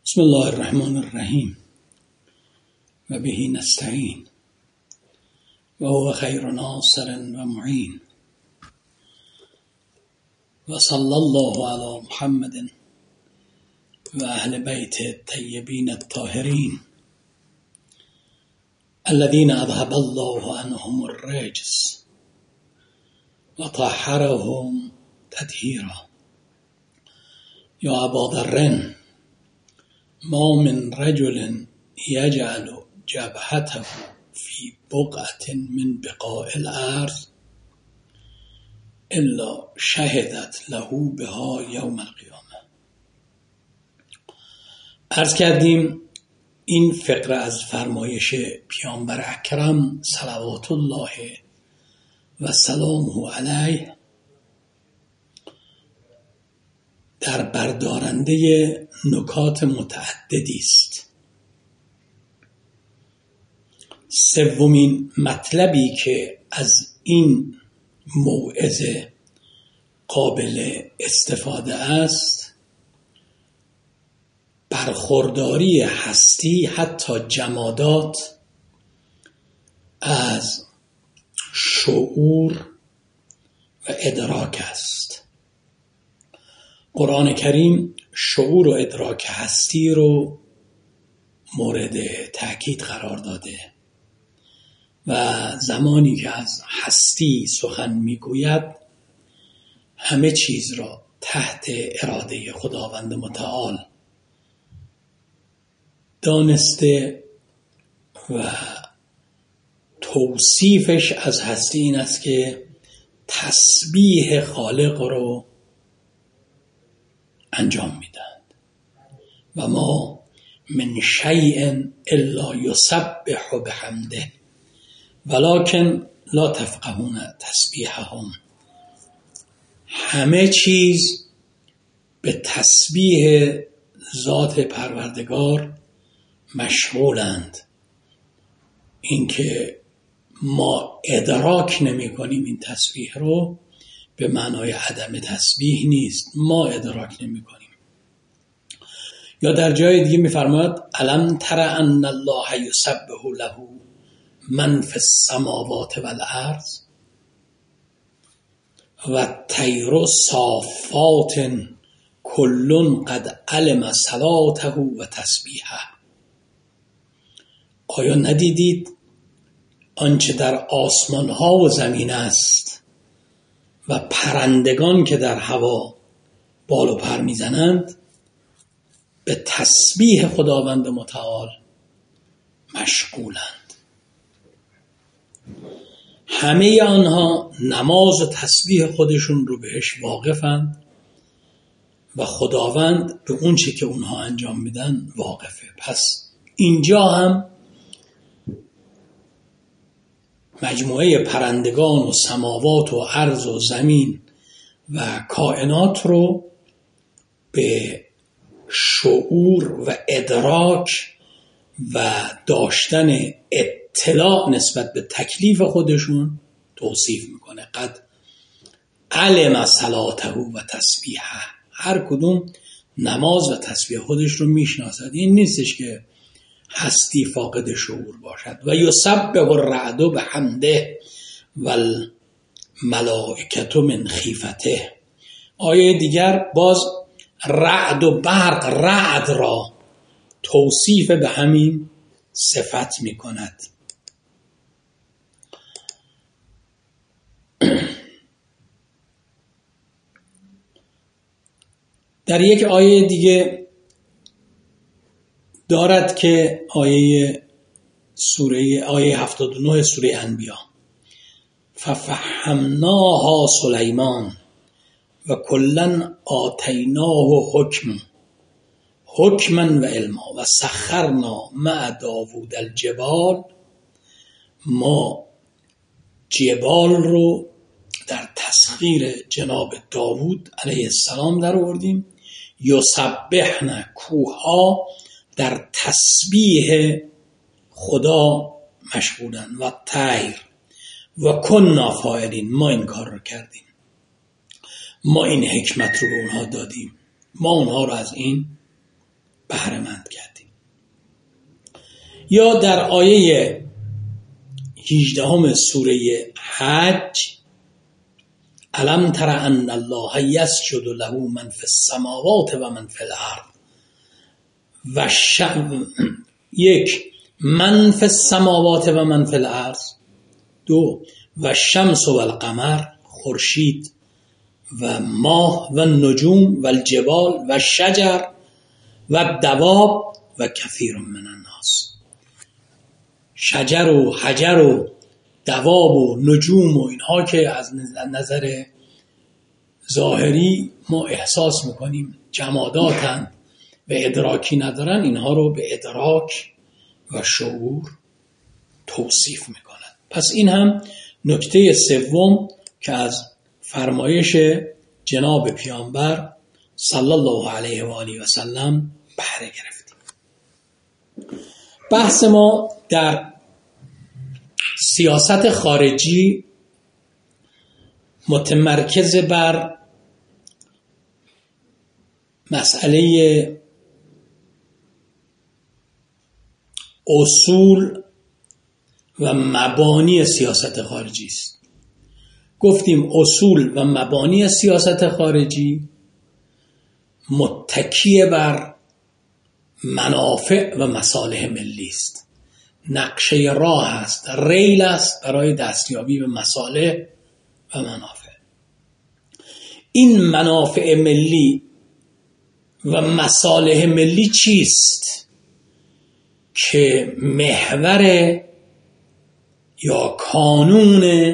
بسم الله الرحمن الرحیم و به نستعین و هو خیر ناصر و معین و صلی الله علی محمد و اهل بیت الطیبین الطاهرین الذين اذهب الله عنهم الرجس و طهرهم تطهیرا. یا ابا ذر ما من رجل یجعل جبهته فی بقعة من بقاع الارض الا شهدت له بها یوم القیامه. عرض کردیم این فقره از فرمایش پیامبر اکرم صلوات الله و سلامه علیه در بردارنده نکات متعددی است. سومین مطلبی که از این موعظه قابل استفاده است برخورداری هستی حتی جمادات از شعور و ادراک است. قرآن کریم شعور و ادراک هستی رو مورد تأکید قرار داده و زمانی که از هستی سخن میگوید همه چیز را تحت اراده خداوند متعال دانسته و توصیفش از هستی این است که تسبیح خالق رو انجام میدن و ما من شیء الا یسبح بحمده ولکن لا تفقهون تسبیحهم. همه چیز به تسبیح ذات پروردگار مشغولند. اینکه ما ادراک نمی کنیم این تسبیح رو به معنای عدم تسبیح نیست، ما ادراک نمی کنیم. یا در جای دیگه می فرماید الم تر ان الله یسبح له من فی السماوات والارض و طیر صافات کل قد علم صلاته و تسبیحه. آیا ندیدید آنچه در آسمان ها و زمین است و پرندگان که در هوا بال و پر میزنند به تسبیح خداوند متعال مشغولند. همه آنها نماز و تسبیح خودشون رو بهش واقفند و خداوند به اون چه که اونها انجام میدن واقفه. پس اینجا هم مجموعه پرندگان و سماوات و ارض و زمین و کائنات رو به شعور و ادراک و داشتن اطلاع نسبت به تکلیف خودشون توصیف میکنه. قد علم صلاته و تسبیحه. هر کدوم نماز و تسبیح خودش رو میشناسد. این نیستش که هستی فاقد شعور باشد. و یسبح الرعد بحمده والملائکة من خیفته. آیه دیگر باز رعد و برق، رعد را توصیف به همین صفت می کند. در یک آیه دیگه دارد که آیه 79 سوره انبیاء ففهمناها سلیمان و کلا آتیناه حکما و علما و سخرنا مع داوود الجبال. ما جبال رو در تسخیر جناب داوود علیه السلام در آوردیم. یسبحن، کوها در تسبیح خدا مشغولن. و طیر و کنا فاعلین، ما این کار رو کردیم، ما این حکمت رو به اونها دادیم، ما اونها رو از این بهره بهره مند کردیم. یا در آیه 18 سوره حج الم تر ان الله یسجد له من فی السماوات و من فی الارض و یک من فی السماوات و من فی الارض، دو و الشمس و القمر، خورشید و ماه و النجوم و الجبال و الشجر و الدواب و کثیر من الناس. شجر و حجر و دواب و نجوم و اینها که از نظر ظاهری ما احساس میکنیم جماداتن و ادراکی ندارن، اینها رو به ادراک و شعور توصیف میکنن. پس این هم نکته سوم که از فرمایش جناب پیامبر صلی الله علیه و آله و سلم بهره گرفتیم. بحث ما در سیاست خارجی متمرکز بر مسئله اصول و مبانی سیاست خارجی است. گفتیم اصول و مبانی سیاست خارجی متکی بر منافع و مصالح ملی است. نقشه راه است، ریل است برای دستیابی به مصالح و منافع. این منافع ملی و مصالح ملی چیست که محور یا کانون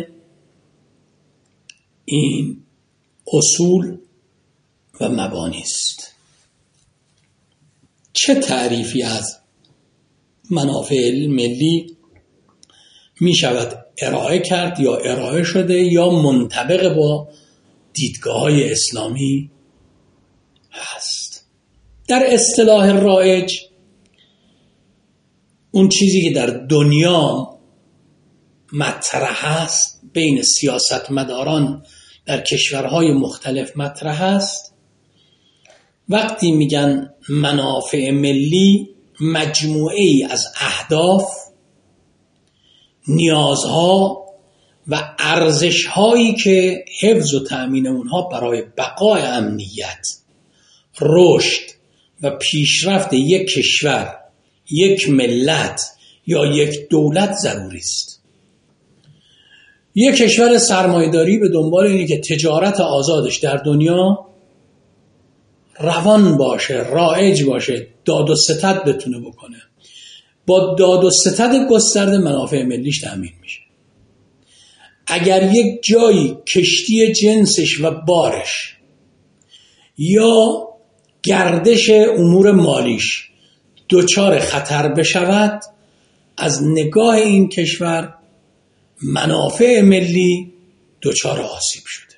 این اصول و مبانی است؟ چه تعریفی از منافع ملی می شود ارائه کرد یا ارائه شده یا منطبق با دیدگاه‌های اسلامی هست؟ در اصطلاح رایج اون چیزی که در دنیا مطرح است، بین سیاستمداران در کشورهای مختلف مطرح است، وقتی میگن منافع ملی مجموعه ای از اهداف، نیازها و ارزش‌هایی که حفظ و تأمین اونها برای بقای امنیت، رشد و پیشرفت یک کشور، یک ملت یا یک دولت ضروری است. یک کشور سرمایه‌داری به دنبال اینه که تجارت آزادش در دنیا روان باشه، رایج باشه، داد و ستد بتونه بکنه. با داد و ستد گسترده منافع ملیش تأمین میشه. اگر یک جایی کشتی جنسش و بارش یا گردش امور مالیش دچار خطر بشود، از نگاه این کشور منافع ملی دچار آسیب شده.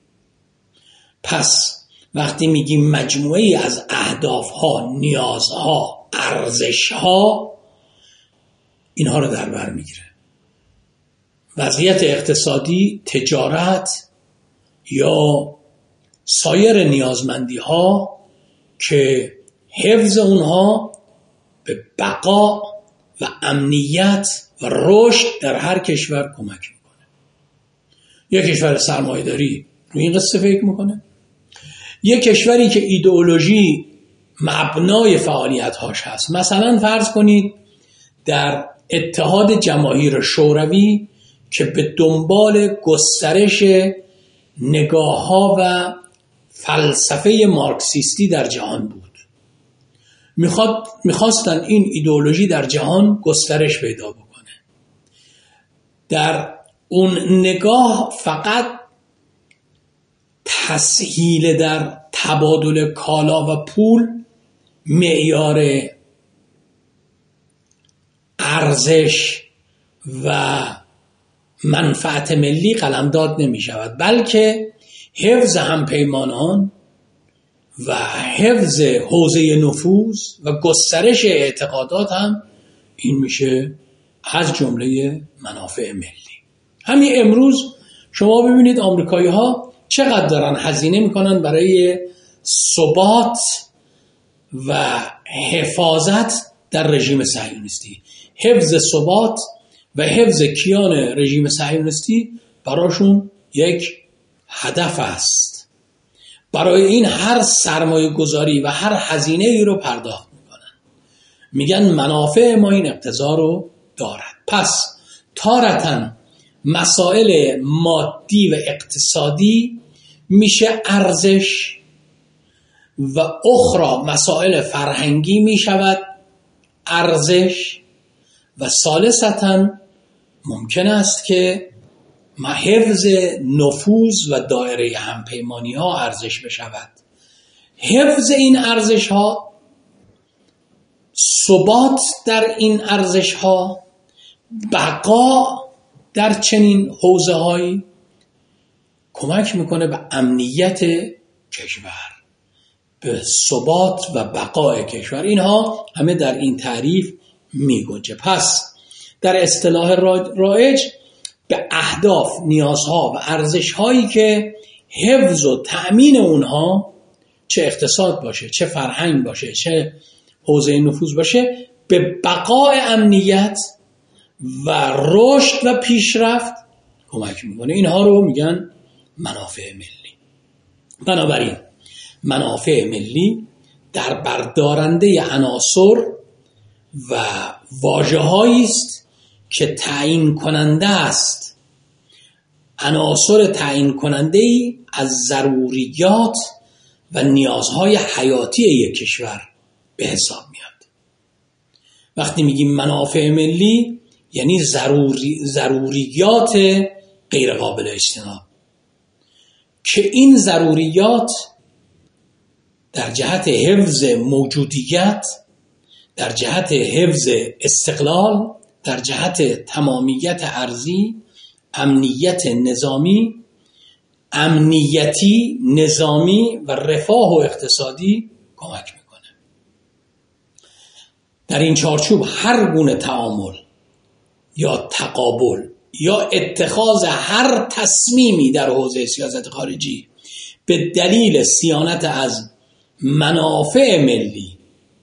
پس وقتی میگیم مجموعی از اهدافها، نیازها، ارزشها، اینها رو در بر میگیره. وضعیت اقتصادی، تجارت یا سایر نیازمندی ها که حفظ اونها به بقا و امنیت و رشد در هر کشور کمک میکنه. یک کشور سرمایه‌داری روی این قصه فکر میکنه. یک کشوری که ایدئولوژی مبنای فعالیت‌هاش هست، مثلا فرض کنید در اتحاد جماهیر شوروی که به دنبال گسترش نگاه‌ها و فلسفه مارکسیستی در جهان بود، میخواستن این ایدئولوژی در جهان گسترش پیدا بکنه. در اون نگاه فقط تسهیل در تبادل کالا و پول معیار ارزش و منفعت ملی قلمداد نمی شود، بلکه حفظ همپیمانان و حفظ حوزه نفوذ و گسترش اعتقادات هم این میشه از جمله منافع ملی. همین امروز شما ببینید آمریکایی ها چقدر دارن هزینه میکنن برای ثبات و حفاظت در رژیم صهیونیستی. حفظ ثبات و حفظ کیان رژیم صهیونیستی براشون یک هدف است. برای این هر سرمایه گذاری و هر هزینه ای رو پرداخت میکنن. میگن منافع ما این اقتضا رو دارد. پس تارتاً مسائل مادی و اقتصادی میشه ارزش و اخرى مسائل فرهنگی میشود ارزش و ثالثاً ممکن است که حفظ نفوذ و دایره همپیمانی ها ارزش بشود. حفظ این ارزش ها، ثبات در این ارزش ها، بقا در چنین حوزه هایی کمک میکنه به امنیت کشور، به ثبات و بقای کشور. اینها همه در این تعریف میگنجه. پس در اصطلاح رایج به اهداف، نیازها و ارزش‌هایی که حفظ و تأمین اونها، چه اقتصاد باشه، چه فرهنگ باشه، چه حوزه نفوذ باشه، به بقای امنیت و رشد و پیشرفت کمک میکنه. اینها رو میگن منافع ملی. بنابراین منافع ملی در بردارنده عناصر و واژه‌هایی است که تعیین کننده است، عناصر تعیین کننده‌ای از ضروریات و نیازهای حیاتی یک کشور به حساب میاد. وقتی میگیم منافع ملی یعنی ضروریات غیر قابل اجتناب که این ضروریات در جهت حفظ موجودیت، در جهت حفظ استقلال، در جهت تمامیت ارضی، امنیت نظامی، امنیتی، نظامی و رفاه و اقتصادی کمک میکنه. در این چارچوب هر گونه تعامل یا تقابل یا اتخاذ هر تصمیمی در حوزه سیاست خارجی به دلیل صیانت از منافع ملی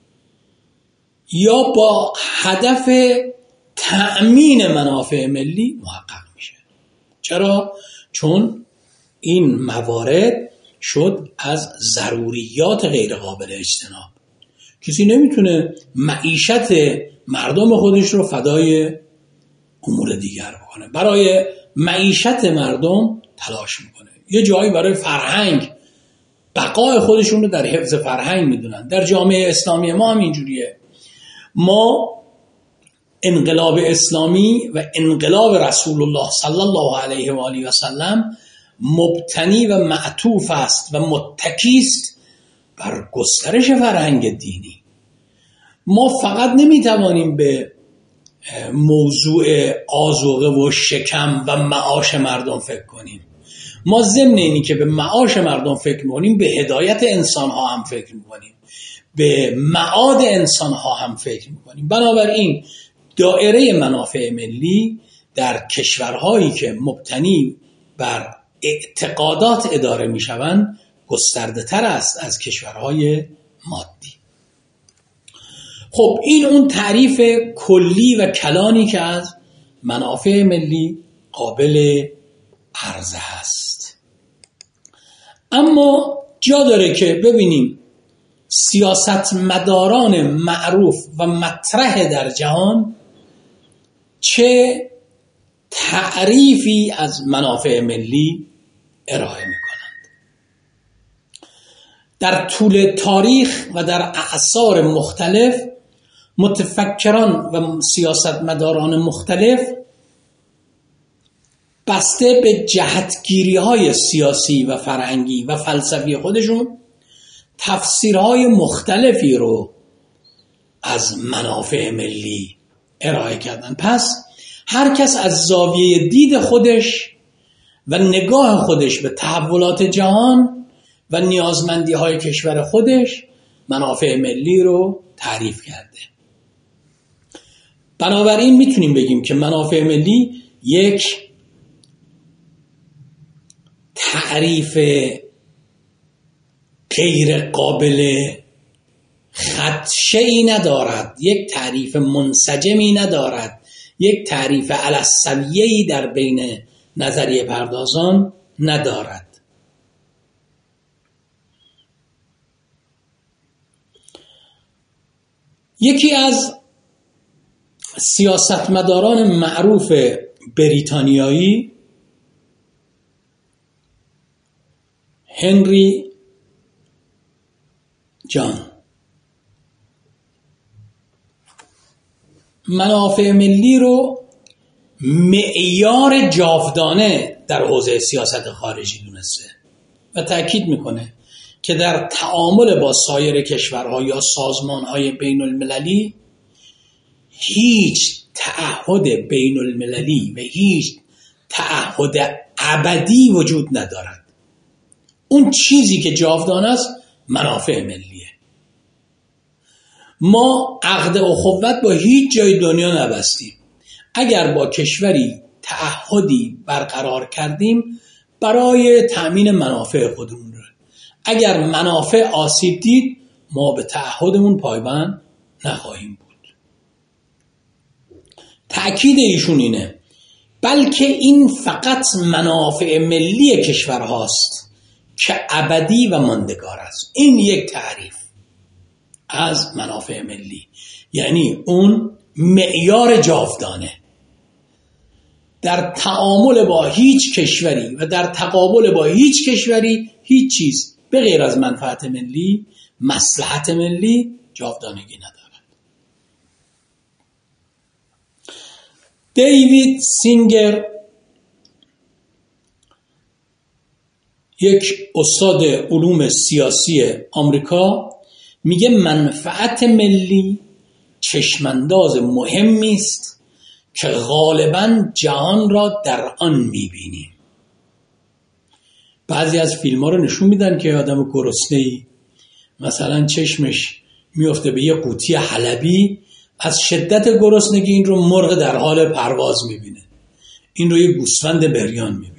یا با هدف تأمین منافع ملی محقق میشه. چرا؟ چون این موارد شد از ضروریات غیر قابل اجتناب. کسی نمیتونه معیشت مردم خودش رو فدای امور دیگر بکنه. برای معیشت مردم تلاش میکنه. یه جایی برای فرهنگ بقای خودشون رو در حفظ فرهنگ میدونن. در جامعه اسلامی ما هم اینجوریه. ما انقلاب اسلامی و انقلاب رسول الله صلی الله علیه و آله و سلم مبتنی و معطوف است و متکی است بر گسترش فرهنگ دینی. ما فقط نمیتوانیم به موضوع آذوقه و شکم و معاش مردم فکر کنیم. ما ضمن اینی که به معاش مردم فکر می‌کنیم به هدایت انسان‌ها هم فکر می‌کنیم، به معاد انسان‌ها هم فکر می‌کنیم. بنابراین دایره منافع ملی در کشورهایی که مبتنی بر اعتقادات اداره می‌شوند گسترده تر است از کشورهای مادی. خب این اون تعریف کلی و کلانی که از منافع ملی قابل عرضه هست. اما جا داره که ببینیم سیاستمداران معروف و مطرح در جهان چه تعریفی از منافع ملی ارائه میکنند. در طول تاریخ و در اعصار مختلف متفکران و سیاستمداران مختلف بسته به جهتگیری‌های سیاسی و فرهنگی و فلسفی خودشون تفسیرهای مختلفی رو از منافع ملی ارائه کردن. پس هر کس از زاویه دید خودش و نگاه خودش به تحولات جهان و نیازمندی‌های کشور خودش منافع ملی رو تعریف کرده. بنابراین میتونیم بگیم که منافع ملی یک تعریف غیر قابل خدشه‌ای ندارد، یک تعریف منسجمی ندارد، یک تعریف علی السویه‌ای در بین نظریه پردازان ندارد. یکی از سیاستمداران معروف بریتانیایی هنری جان منافع ملی رو معیار جاودانه در حوزه سیاست خارجی دونسته و تأکید میکنه که در تعامل با سایر کشورها یا سازمانهای بین المللی هیچ تعهد بین المللی و هیچ تعهد ابدی وجود ندارد. اون چیزی که جاودانه است منافع ملیه. ما عقد اخوت با هیچ جای دنیا نبستیم. اگر با کشوری تعهدی برقرار کردیم برای تأمین منافع خودمون، اگر منافع آسیب دید ما به تعهدمون پایبند نخواهیم بود. تأکید ایشون اینه بلکه این فقط منافع ملی کشورهاست که ابدی و ماندگار است. این یک تعریف از منافع ملی، یعنی اون معیار جاودانه در تعامل با هیچ کشوری و در تقابل با هیچ کشوری هیچ چیز به غیر از منفعت ملی، مصلحت ملی جاودانگی ندارد. دیوید سینگر یک استاد علوم سیاسی آمریکا میگه منفعت ملی چشمانداز مهمی است که غالباً جهان را در آن میبینیم. بعضی از فیلم ها رو نشون میدن که آدم گرسنه‌ای مثلا چشمش میفته به یه قوطی حلبی، از شدت گرسنگی این رو مرغ در حال پرواز میبینه، این رو یه گوسفند بریان میبینه.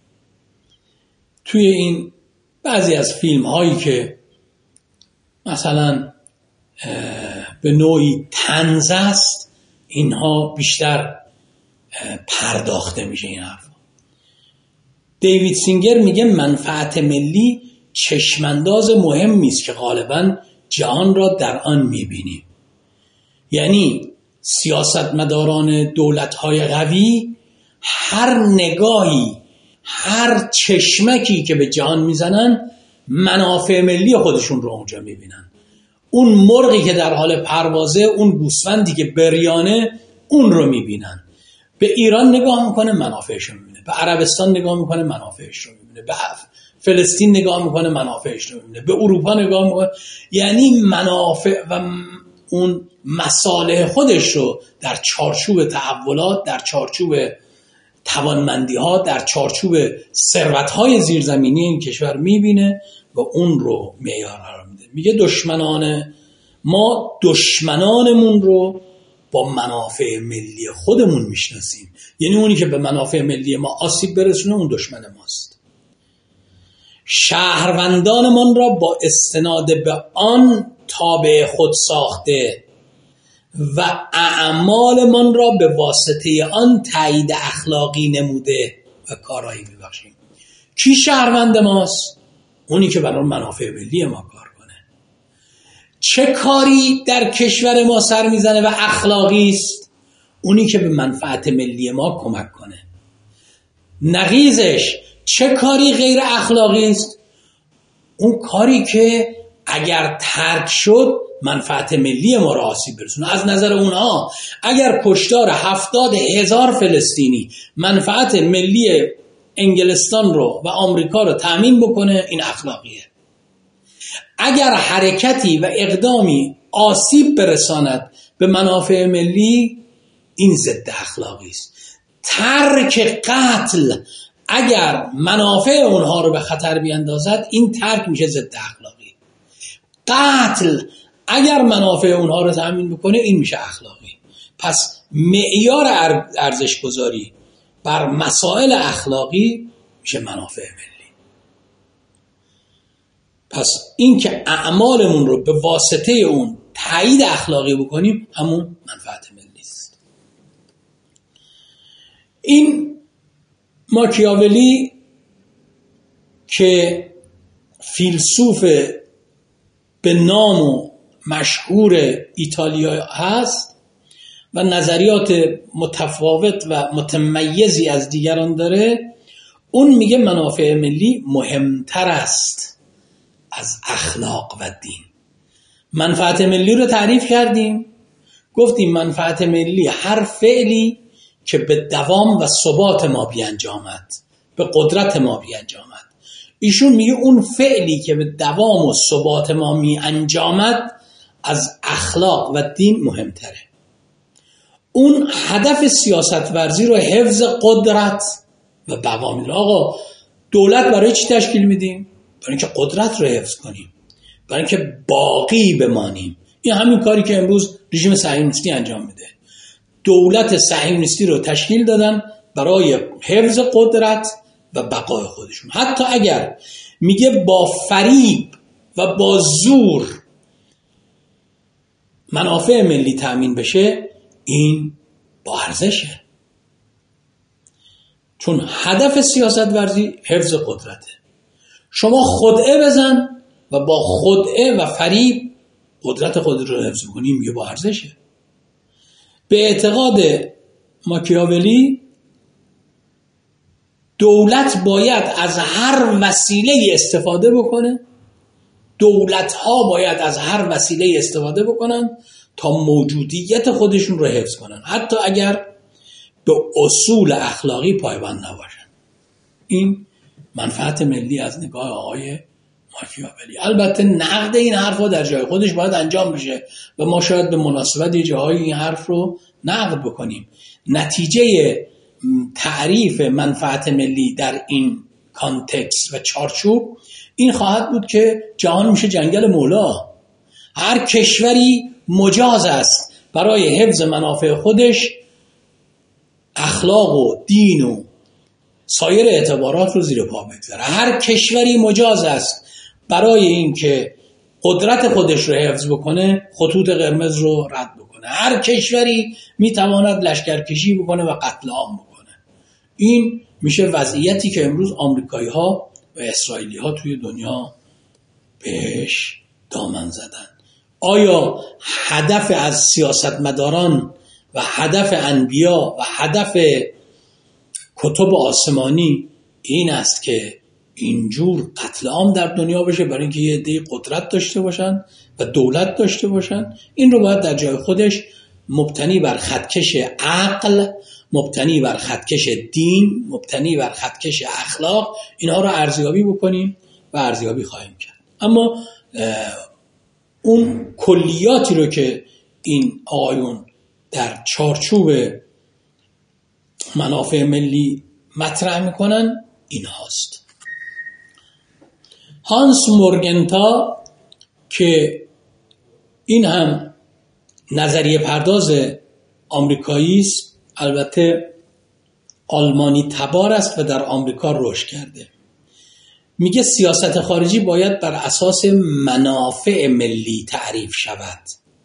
توی این بعضی از فیلم هایی که مثلا به نوعی طنز است، اینها بیشتر پرداخته میشه این حرف. دیوید سینگر میگه منفعت ملی چشمانداز مهمی است که غالباً جهان را در آن میبینیم. یعنی سیاستمداران دولت‌های قوی هر نگاهی، هر چشمکی که به جهان میزنن منافع ملی خودشون رو اونجا میبینن. اون مرغی که در حال پروازه، اون گوسفندی که بریانه، اون رو میبینن. به ایران نگاه میکنه منافعش رو میبینه، به عربستان نگاه میکنه منافعش رو میبینه، به فلسطین نگاه میکنه منافعش رو میبینه، به اروپا نگاه میکنه. یعنی منافع و اون مصالح خودش رو در چارچوب تحولات، در چارچوب توانمندی ها، در چارچوب ثروت های زیرزمینی این کشور میبینه و اون رو معیار قرار میده. میگه ما دشمنانمون رو با منافع ملی خودمون میشناسیم. یعنی اونی که به منافع ملی ما آسیب برسونه اون دشمن ماست. شهروندانمان را با استناد به آن تابع خود ساخته و اعمالمان را به واسطه آن تایید اخلاقی نموده و کارایی میبخشیم. کی شهروند ماست؟ اونی که برای منافع ملی ما کار کنه. چه کاری در کشور ما سر میزنه و اخلاقی است؟ اونی که به منفعت ملی ما کمک کنه. نقیضش چه کاری غیر اخلاقی است؟ اون کاری که اگر ترک شد منفعت ملی ما را آسیب برسونه. از نظر اونها اگر کشتار 70,000 فلسطینی منفعت ملی انگلستان رو و آمریکا رو تأمین بکنه، این اخلاقیه. اگر حرکتی و اقدامی آسیب برساند به منافع ملی، این ضد اخلاقی است. ترک قتل اگر منافع اونها رو به خطر بیندازد، این ترک میشه ضد اخلاقی. قتل اگر منافع اونها رو تأمین بکنه، این میشه اخلاقی. پس معیار ارزش گذاری بر مسائل اخلاقی میشه منافع ملی. پس این که اعمالمون رو به واسطه اون تایید اخلاقی بکنیم همون منفعت ملی است. این ماکیاولی که فیلسوف به نام و مشهور ایتالیا هست و نظریات متفاوت و متمیزی از دیگران داره، اون میگه منافع ملی مهمتر است از اخلاق و دین. منفعت ملی رو تعریف کردیم، گفتیم منفعت ملی هر فعلی که به دوام و ثبات ما بیانجامد، به قدرت ما بیانجامد. ایشون میگه اون فعلی که به دوام و ثبات ما می انجامد از اخلاق و دین مهمتره. اون هدف سیاست ورزی رو حفظ قدرت و بقا. آقا دولت برای چی تشکیل میدیم؟ برای اینکه قدرت رو حفظ کنیم، برای اینکه باقی بمانیم. این همین کاری که امروز رژیم صهیونیستی انجام میده. دولت صهیونیستی رو تشکیل دادن برای حفظ قدرت و بقای خودشون. حتی اگر میگه با فریب و با زور منافع ملی تأمین بشه، این با ارزشه، چون هدف سیاست ورزی حفظ قدرته. شما خدعه بزن و با خدعه و فریب قدرت خود رو حفظ کنی، میگه با ارزشه. به اعتقاد ماکیاولی دولت باید از هر وسیله استفاده بکنه، دولت‌ها باید از هر وسیله استفاده بکنن تا موجودیت خودشون رو حفظ کنن، حتی اگر به اصول اخلاقی پایبند نباشن. این منفعت ملی از نگاه آقای ماکیاولی. البته نقد این حرفا در جای خودش باید انجام بشه و ما شاید به مناسبت جاهای این حرف رو نقد بکنیم. نتیجه تعریف منفعت ملی در این کانتکست و چارچوب این خواهد بود که جهان میشه جنگل مولا. هر کشوری مجاز است برای حفظ منافع خودش اخلاق و دین و سایر اعتبارات رو زیر پا بگذاره. هر کشوری مجاز است برای این که قدرت خودش رو حفظ بکنه خطوط قرمز رو رد بکنه. هر کشوری میتواند لشکرکشی بکنه و قتل عام بکنه. این میشه وضعیتی که امروز آمریکایی ها و اسرائیلی ها توی دنیا بهش دامن زدن. آیا هدف از سیاستمداران و هدف انبیا و هدف کتب آسمانی این است که اینجور قتل عام در دنیا بشه برای اینکه یه عده قدرت داشته باشن و دولت داشته باشن؟ این رو باید در جای خودش مبتنی بر خطکش عقل، مبتنی بر خطکش دین، مبتنی بر خطکش اخلاق، اینها رو ارزیابی بکنیم و ارزیابی خواهیم کرد. اما اون کلیاتی رو که این آقایون در چارچوب منافع ملی مطرح میکنن این هاست. هانس مورگنتا که این هم نظریه پرداز آمریکایی است، البته آلمانی تبار است و در آمریکا رشد کرده، میگه سیاست خارجی باید بر اساس منافع ملی تعریف شود.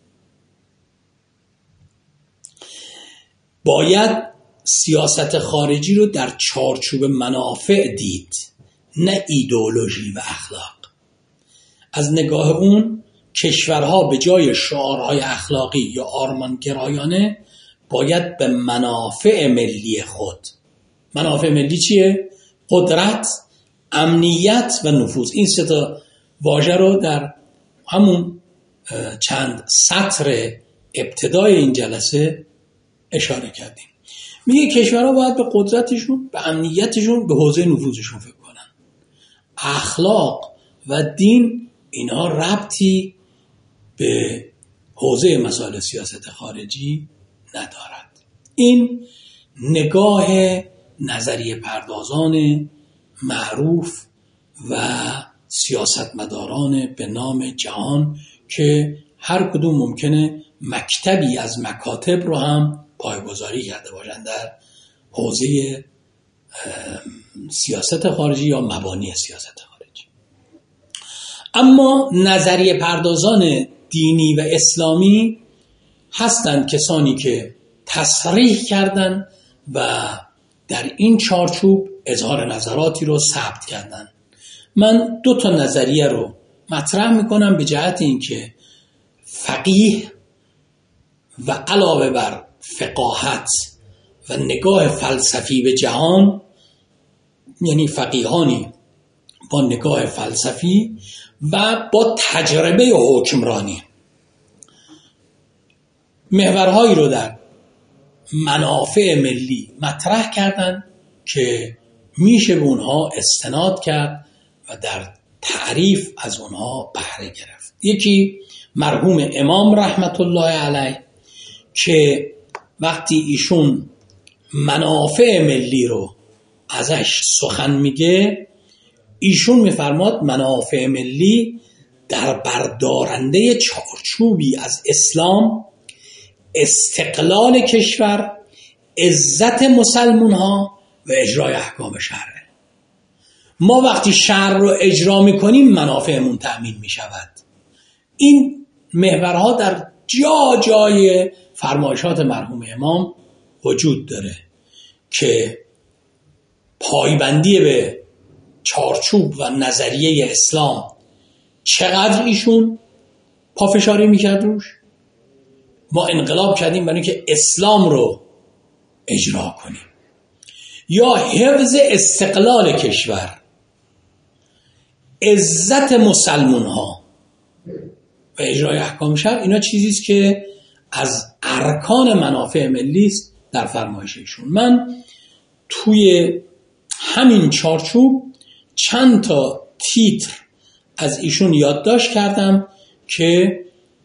باید سیاست خارجی رو در چارچوب منافع دید، نه ایدئولوژی و اخلاق. از نگاه اون کشورها به جای شعارهای اخلاقی یا آرمانگرایانه باید به منافع ملی خود. منافع ملی چیه؟ قدرت، امنیت و نفوذ. این سه تا واژه رو در همون چند سطر ابتدای این جلسه اشاره کردیم. میگه کشورها باید به قدرتشون، به امنیتشون، به حوزه نفوذشون فکر کنن. اخلاق و دین اینها ربطی به حوزه مسائل سیاست خارجی ندارد. این نگاه نظریه پردازان معروف و سیاستمداران به نام جهان که هر کدوم ممکنه مکتبی از مکاتب رو هم پایه‌گذاری کرده باشند در حوزه سیاست خارجی یا مبانی سیاست خارجی. اما نظریه پردازان دینی و اسلامی هستند کسانی که تصریح کردند و در این چارچوب اظهار نظراتی رو ثبت کردند. من 2 نظریه رو مطرح میکنم به جهت اینکه فقیه و علاوه بر فقاهت و نگاه فلسفی به جهان، یعنی فقیهانی با نگاه فلسفی و با تجربه حکمرانی، محورهایی رو در منافع ملی مطرح کردن که میشه به اونها استناد کرد و در تعریف از اونها بهره گرفت. یکی مرحوم امام رحمت الله علیه که وقتی ایشون منافع ملی رو ازش سخن میگه، ایشون میفرماد منافع ملی در بردارنده چارچوبی از اسلام، استقلال کشور، عزت مسلمان ها و اجرای احکام شرع. ما وقتی شرع رو اجرا میکنیم منافعمون تأمین میشود. این محورها در جای فرمایشات مرحوم امام وجود داره که پایبندی به چارچوب و نظریه اسلام چقدر ایشون پافشاری میکرد روش. ما انقلاب کردیم برای اینکه اسلام رو اجرا کنیم، یا حفظ استقلال کشور، عزت مسلمان ها و اجرای احکام شرع. اینا چیزیست که از ارکان منافع ملی است در فرمایش ایشون. من توی همین چارچوب چند تا تیتر از ایشون یادداشت کردم که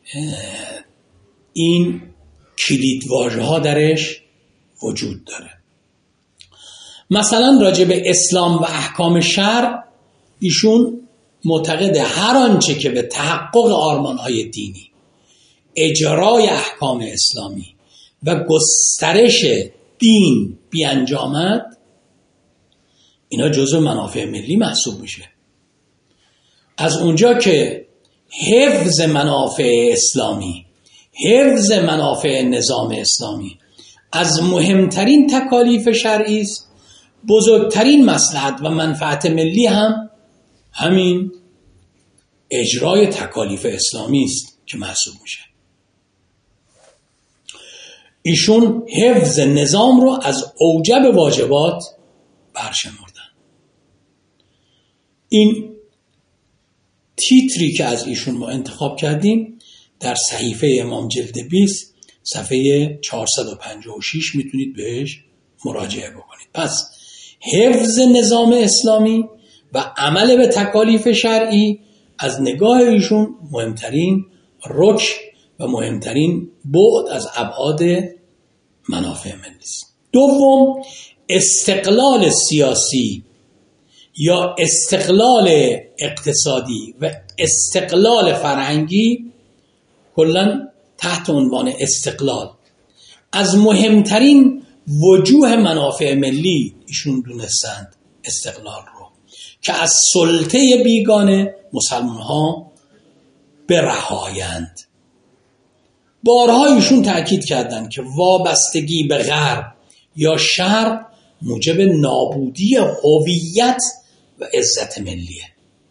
این کلیدواژه ها درش وجود داره. مثلا راجع به اسلام و احکام شرع ایشون معتقد هر آنچه که به تحقق آرمان‌های دینی، اجرای احکام اسلامی و گسترش دین بیانجامد، اینا جزو منافع ملی محسوب میشه. از اونجا که حفظ منافع اسلامی، حفظ منافع نظام اسلامی از مهمترین تکالیف شرعی است، بزرگترین مصلحت و منفعت ملی هم همین اجرای تکالیف اسلامی است که محسوب میشه. ایشون حفظ نظام رو از اوجب واجبات برشمردن. این تیتری که از ایشون ما انتخاب کردیم در صحیفه امام جلد 20 صفحه 456 میتونید بهش مراجعه بکنید. پس حفظ نظام اسلامی و عمل به تکالیف شرعی از نگاه ایشون مهمترین رکن و مهمترین بعد از ابعاد منافع ملی است. دوم، استقلال سیاسی یا استقلال اقتصادی و استقلال فرهنگی، کلاً تحت عنوان استقلال، از مهمترین وجوه منافع ملی ایشون دونستند استقلال رو که از سلطه بیگانه مسلمان ها برهایند. بارها ایشون تأکید کردند که وابستگی به غرب یا شرق موجب نابودی هویت و عزت ملیه.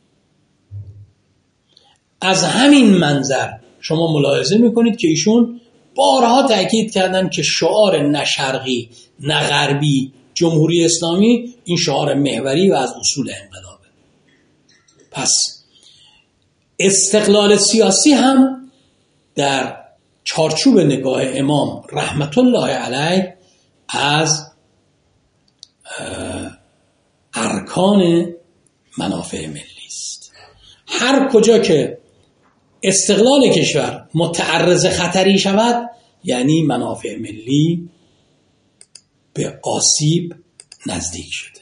از همین منظر شما ملاحظه میکنید که ایشون بارها تأکید کردند که شعار نه شرقی نه غربی جمهوری اسلامی این شعار محوری و از اصول انقلابه. پس استقلال سیاسی هم در چارچوب نگاه امام رحمت الله علیه از ارکان منافع ملی است. هر کجا که استقلال کشور متعرض خطری شود یعنی منافع ملی به آسیب نزدیک شده.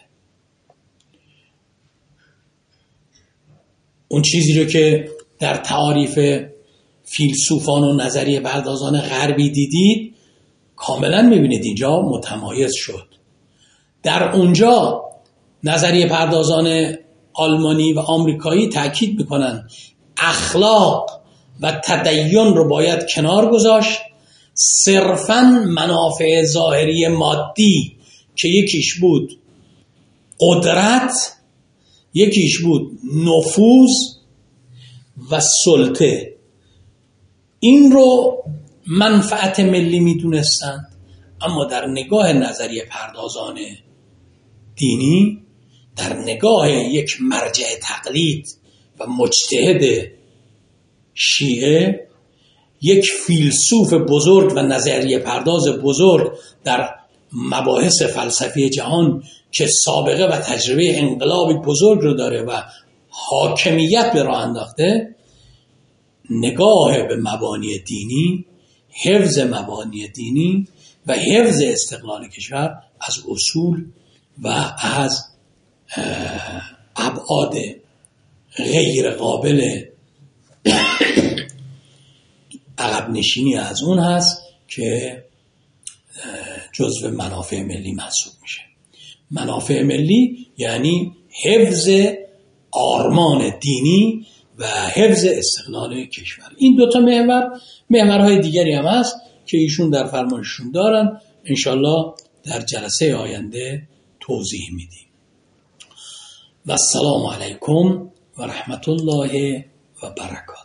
اون چیزی رو که در تعاریف فیلسوفان و نظریه پردازان غربی دیدید کاملا میبینید اینجا متمایز شد. در اونجا نظریه پردازان آلمانی و آمریکایی تأکید میکنن اخلاق و تدین رو باید کنار گذاشت. صرفاً منافع ظاهری مادی که یکیش بود قدرت، یکیش بود نفوذ و سلطه، این رو منفعت ملی میدونستند. اما در نگاه نظریه پردازان دینی، در نگاه یک مرجع تقلید و مجتهد شیعه، یک فیلسوف بزرگ و نظریه پرداز بزرگ در مباحث فلسفی جهان که سابقه و تجربه انقلابی بزرگ رو داره و حاکمیت به راه انداخته، نگاه به مبانی دینی، حفظ مبانی دینی و حفظ استقلال کشور از اصول و از ابعاد غیر قابل عقب نشینی از اون هست که جزو منافع ملی محسوب میشه. منافع ملی یعنی حفظ آرمان دینی و حفظ استقلال کشور. این دوتا محورهای دیگری هم هست که ایشون در فرمانشون دارن، انشالله در جلسه آینده توضیح میدیم. و السلام علیکم و رحمت الله و برکاته.